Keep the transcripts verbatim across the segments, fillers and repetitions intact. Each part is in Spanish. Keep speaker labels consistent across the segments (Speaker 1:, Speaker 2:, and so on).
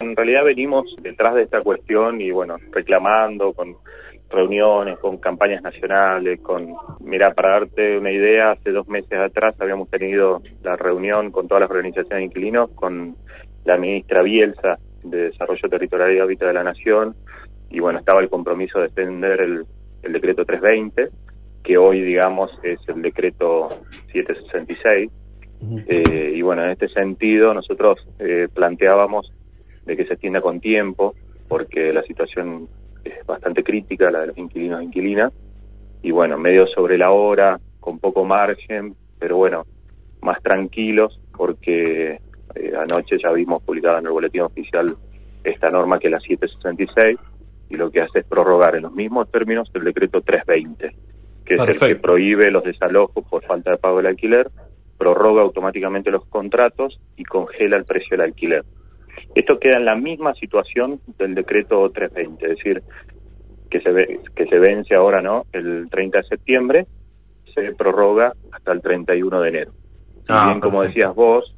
Speaker 1: en realidad venimos detrás de esta cuestión y bueno, reclamando con reuniones, con campañas nacionales, con, mira, para darte una idea, hace dos meses atrás habíamos tenido la reunión con todas las organizaciones de inquilinos, con la ministra Bielsa de Desarrollo Territorial y Hábitat de la Nación, y bueno, estaba el compromiso de extender el, el decreto trescientos veinte, que hoy, digamos, es el decreto setecientos sesenta y seis, eh, y bueno, en este sentido nosotros eh, planteábamos de que se extienda con tiempo, porque la situación es bastante crítica, la de los inquilinos e inquilinas, y bueno, medio sobre la hora, con poco margen, pero bueno, más tranquilos, porque eh, anoche ya vimos publicada en el boletín oficial esta norma que es la setecientos sesenta y seis, y lo que hace es prorrogar en los mismos términos el decreto trescientos veinte, que Perfecto. Es el que prohíbe los desalojos por falta de pago del alquiler, prorroga automáticamente los contratos y congela el precio del alquiler. Esto queda en la misma situación del decreto trescientos veinte, es decir, que se ve, que se vence ahora, ¿no? El treinta de septiembre, se prorroga hasta el treinta y uno de enero. Y ah, bien, como decías vos,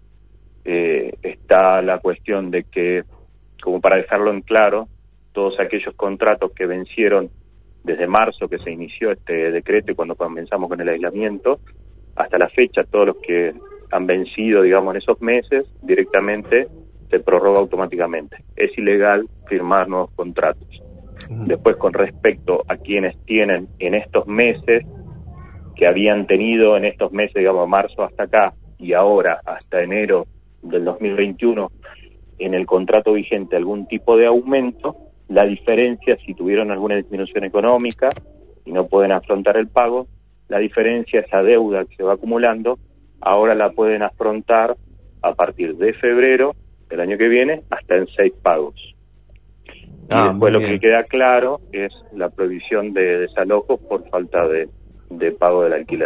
Speaker 1: eh, está la cuestión de que, como para dejarlo en claro, todos aquellos contratos que vencieron desde marzo que se inició este decreto y cuando comenzamos con el aislamiento, hasta la fecha, todos los que han vencido, digamos, en esos meses, directamente se prorroga automáticamente. Es ilegal firmar nuevos contratos. Uh-huh. Después, con respecto a quienes tienen en estos meses, que habían tenido en estos meses, digamos, marzo hasta acá, y ahora hasta enero del dos mil veintiuno, en el contrato vigente algún tipo de aumento, la diferencia, si tuvieron alguna disminución económica y no pueden afrontar el pago, la diferencia, esa deuda que se va acumulando, ahora la pueden afrontar a partir de febrero el año que viene hasta en seis pagos. Ah, y después lo bien. Que queda claro es la prohibición de desalojos por falta de, de pago del alquiler.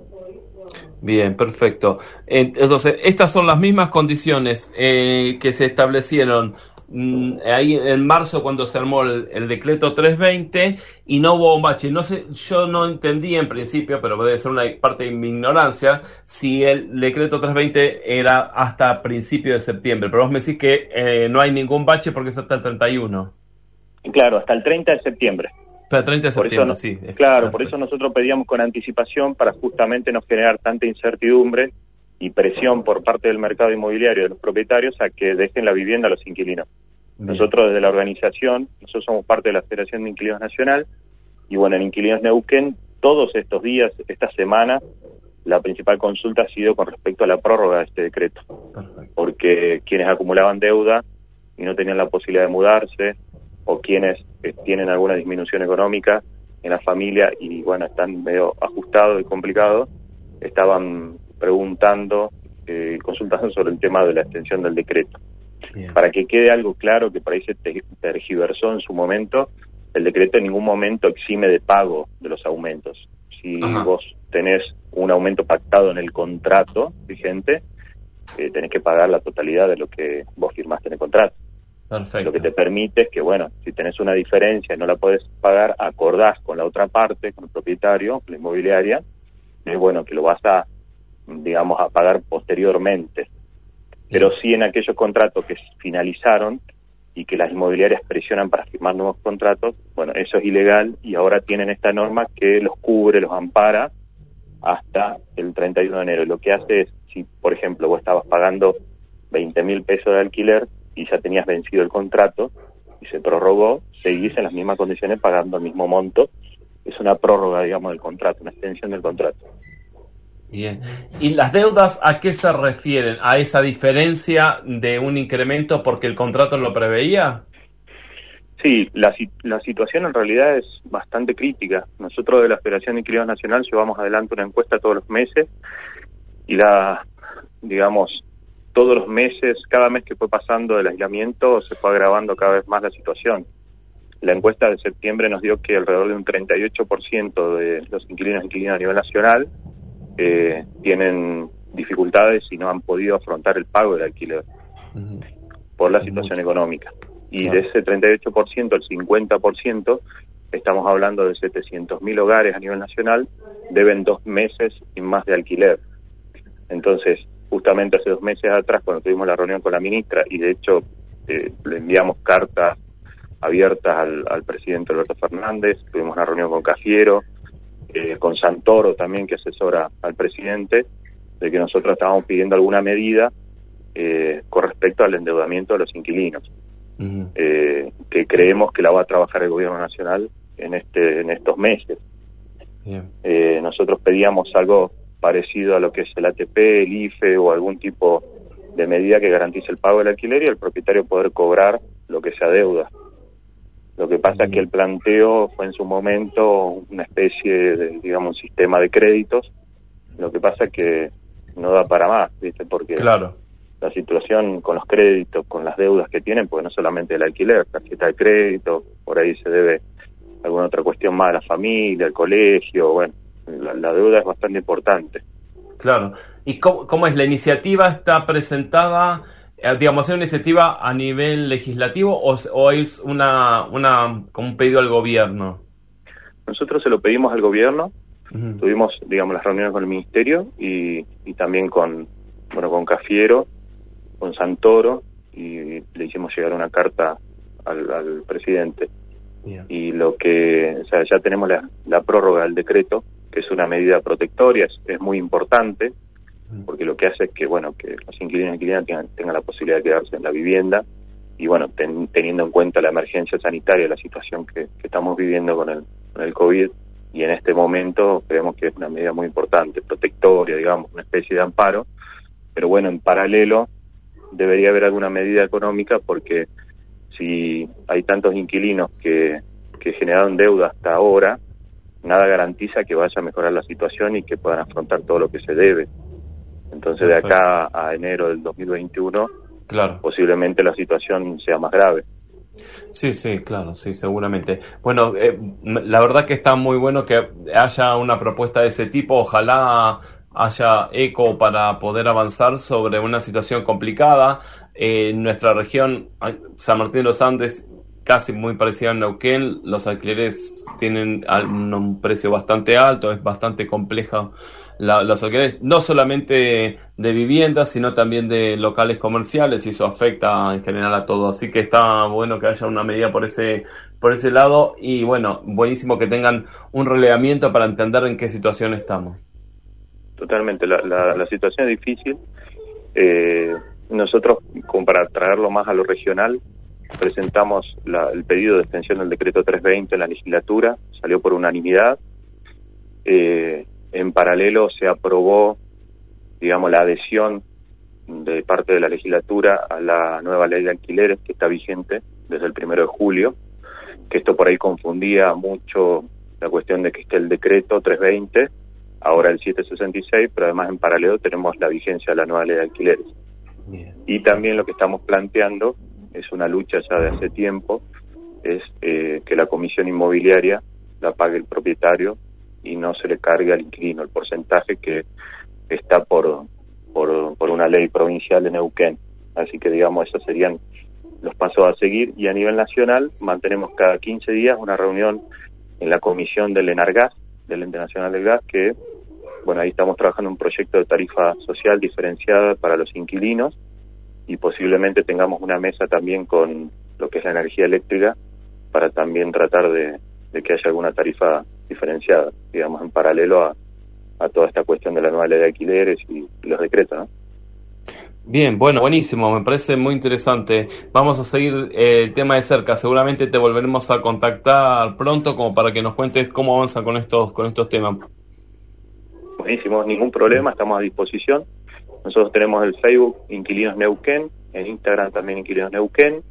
Speaker 2: Bien, perfecto. Entonces, estas son las mismas condiciones eh, que se establecieron mm, ahí en marzo cuando se armó el, el decreto trescientos veinte y no hubo un bache. No sé, yo no entendí en principio, pero debe ser una parte de mi ignorancia, si el decreto trescientos veinte era hasta principio de septiembre. Pero vos me decís que eh, no hay ningún bache porque es hasta el treinta y uno.
Speaker 1: Claro, hasta el treinta de septiembre.
Speaker 2: Pero treinta de septiembre,
Speaker 1: no,
Speaker 2: sí.
Speaker 1: Claro, perfecto. Por eso nosotros pedíamos con anticipación para justamente no generar tanta incertidumbre y presión por parte del mercado inmobiliario de los propietarios a que dejen la vivienda a los inquilinos. Bien. Nosotros desde la organización, nosotros somos parte de la Federación de Inquilinos Nacional, y bueno, en Inquilinos Neuquén, todos estos días, esta semana, la principal consulta ha sido con respecto a la prórroga de este decreto. Perfecto. Porque quienes acumulaban deuda y no tenían la posibilidad de mudarse, o quienes eh, tienen alguna disminución económica en la familia y bueno, están medio ajustados y complicados, estaban preguntando y eh, consultando sobre el tema de la extensión del decreto. Bien. Para que quede algo claro, que por ahí se tergiversó en su momento, el decreto en ningún momento exime de pago de los aumentos. Si Ajá. vos tenés un aumento pactado en el contrato vigente, eh, tenés que pagar la totalidad de lo que vos firmaste en el contrato. Perfecto. Lo que te permite es que, bueno, si tenés una diferencia y no la podés pagar, acordás con la otra parte, con el propietario, la inmobiliaria, es bueno, que lo vas a, digamos, a pagar posteriormente. Pero sí en aquellos contratos que finalizaron y que las inmobiliarias presionan para firmar nuevos contratos, bueno, eso es ilegal y ahora tienen esta norma que los cubre, los ampara hasta el treinta y uno de enero. Lo que hace es, si por ejemplo vos estabas pagando veinte mil pesos de alquiler, y ya tenías vencido el contrato y se prorrogó, seguís en las mismas condiciones pagando el mismo monto. Es una prórroga, digamos, del contrato, una extensión del contrato.
Speaker 2: Bien. ¿Y las deudas a qué se refieren? ¿A esa diferencia de un incremento porque el contrato lo preveía?
Speaker 1: Sí, la, la situación en realidad es bastante crítica. Nosotros de la Federación de Inquilinos Nacional llevamos adelante una encuesta todos los meses y la, digamos, todos los meses, cada mes que fue pasando el aislamiento, se fue agravando cada vez más la situación. La encuesta de septiembre nos dio que alrededor de un treinta y ocho por ciento de los inquilinos y inquilinas a nivel nacional eh, tienen dificultades y no han podido afrontar el pago del alquiler uh-huh. por la situación Mucho. económica. Y claro. de ese treinta y ocho por ciento, el cincuenta por ciento, estamos hablando de setecientos mil hogares a nivel nacional, deben dos meses y más de alquiler. Entonces, justamente hace dos meses atrás, cuando tuvimos la reunión con la ministra, y de hecho eh, le enviamos cartas abiertas al, al presidente Alberto Fernández, tuvimos una reunión con Cafiero, eh, con Santoro también, que asesora al presidente, de que nosotros estábamos pidiendo alguna medida eh, con respecto al endeudamiento de los inquilinos, uh-huh. eh, que creemos que la va a trabajar el gobierno nacional en este en estos meses. Yeah. Eh, nosotros pedíamos algo parecido a lo que es el A T P, el I F E o algún tipo de medida que garantice el pago del alquiler y el propietario poder cobrar lo que se adeuda. Lo que pasa uh-huh. es que el planteo fue en su momento una especie de, digamos, un sistema de créditos. Lo que pasa es que no da para más, ¿viste? Porque
Speaker 2: claro.
Speaker 1: la situación con los créditos, con las deudas que tienen, porque no solamente el alquiler, tarjeta de crédito, por ahí se debe alguna otra cuestión más a la familia, el colegio, bueno, la, la deuda es bastante importante.
Speaker 2: Claro. ¿Y cómo, cómo es? ¿La iniciativa está presentada, eh, digamos, es una iniciativa a nivel legislativo o, o es una, una, como un pedido al gobierno?
Speaker 1: Nosotros se lo pedimos al gobierno, uh-huh. tuvimos, digamos, las reuniones con el ministerio y, y también con, bueno, con Cafiero, con Santoro, y le hicimos llegar una carta al, al presidente. Yeah. Y lo que, o sea, ya tenemos la, la prórroga del decreto, que es una medida protectoria, es, es muy importante, porque lo que hace es que, bueno, que los inquilinos y inquilinas tengan, tengan la posibilidad de quedarse en la vivienda, y bueno, ten, teniendo en cuenta la emergencia sanitaria, la situación que, que estamos viviendo con el, con el COVID, y en este momento creemos que es una medida muy importante, protectoria, digamos, una especie de amparo, pero bueno, en paralelo debería haber alguna medida económica, porque si hay tantos inquilinos que, que generaron deuda hasta ahora, nada garantiza que vaya a mejorar la situación y que puedan afrontar todo lo que se debe. Entonces, perfecto, de acá a enero del dos mil veintiuno, claro, posiblemente la situación sea más grave.
Speaker 2: Sí, sí, claro, sí, seguramente. Bueno, eh, la verdad que está muy bueno que haya una propuesta de ese tipo. Ojalá haya eco para poder avanzar sobre una situación complicada. Eh, en nuestra región, San Martín de los Andes, casi muy parecida a Neuquén, los alquileres tienen un precio bastante alto, es bastante compleja la, los alquileres, no solamente de viviendas, sino también de locales comerciales, y eso afecta en general a todo. Así que está bueno que haya una medida por ese por ese lado, y bueno, buenísimo que tengan un relevamiento para entender en qué situación estamos.
Speaker 1: Totalmente, la, la, la situación es difícil. Eh, nosotros, como para traerlo más a lo regional, presentamos la, el pedido de extensión del decreto trescientos veinte en la legislatura, salió por unanimidad. Eh, en paralelo se aprobó, digamos, la adhesión de parte de la legislatura a la nueva ley de alquileres que está vigente desde el primero de julio, que esto por ahí confundía mucho la cuestión de que esté el decreto trescientos veinte, ahora el setecientos sesenta y seis, pero además en paralelo tenemos la vigencia de la nueva ley de alquileres. Bien. Y también lo que estamos planteando es una lucha ya de hace tiempo, es eh, que la comisión inmobiliaria la pague el propietario y no se le cargue al inquilino el porcentaje que está por, por, por una ley provincial de Neuquén. Así que, digamos, esos serían los pasos a seguir. Y a nivel nacional mantenemos cada quince días una reunión en la comisión del ENARGAS, del Ente Nacional del Gas, que, bueno, ahí estamos trabajando en un proyecto de tarifa social diferenciada para los inquilinos, y posiblemente tengamos una mesa también con lo que es la energía eléctrica para también tratar de, de que haya alguna tarifa diferenciada, digamos, en paralelo a, a toda esta cuestión de la nueva ley de alquileres y, y los decretos, ¿no?
Speaker 2: Bien, bueno, buenísimo, me parece muy interesante. Vamos a seguir eh, el tema de cerca, seguramente te volveremos a contactar pronto como para que nos cuentes cómo avanzan con estos, con estos temas.
Speaker 1: Buenísimo, ningún problema, estamos a disposición. Nosotros tenemos el Facebook Inquilinos Neuquén, en Instagram también Inquilinos Neuquén.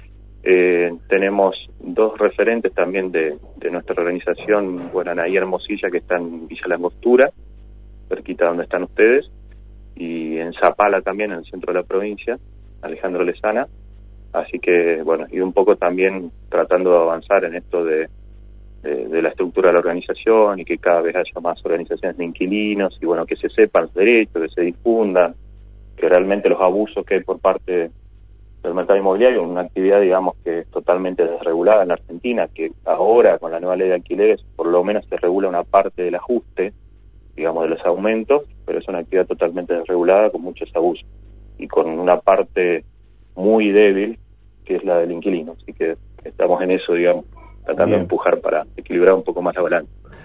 Speaker 1: Eh, tenemos dos referentes también de, de nuestra organización, bueno, Anaí Hermosilla, que está en Villa La Angostura, cerquita donde están ustedes, y en Zapala también, en el centro de la provincia, Alejandro Lezana. Así que, bueno, y un poco también tratando de avanzar en esto de, de, de la estructura de la organización, y que cada vez haya más organizaciones de inquilinos, y bueno, que se sepan los derechos, que se difundan, que realmente los abusos que hay por parte del mercado inmobiliario, una actividad, digamos, que es totalmente desregulada en la Argentina, que ahora con la nueva ley de alquileres por lo menos se regula una parte del ajuste, digamos, de los aumentos, pero es una actividad totalmente desregulada con muchos abusos y con una parte muy débil que es la del inquilino. Así que estamos en eso, digamos, tratando
Speaker 2: Bien.
Speaker 1: de empujar para equilibrar un poco más la balanza.